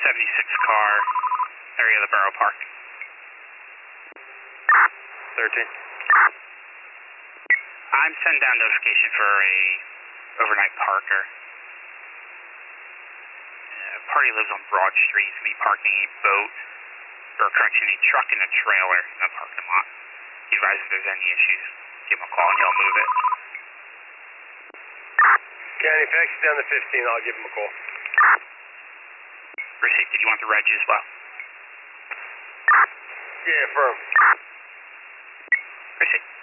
76 car, area of the Borough Park. 13. I'm sending down notification for a overnight parker. Party lives on Broad Street. He's going to be parking a boat, or correction, a truck and a trailer in the parking lot. He advises if there's any issues, give him a call and he'll move it. County, if I exit down to 15, I'll give him a call. Received. Did you want the reg as well? Yeah, affirm. Received.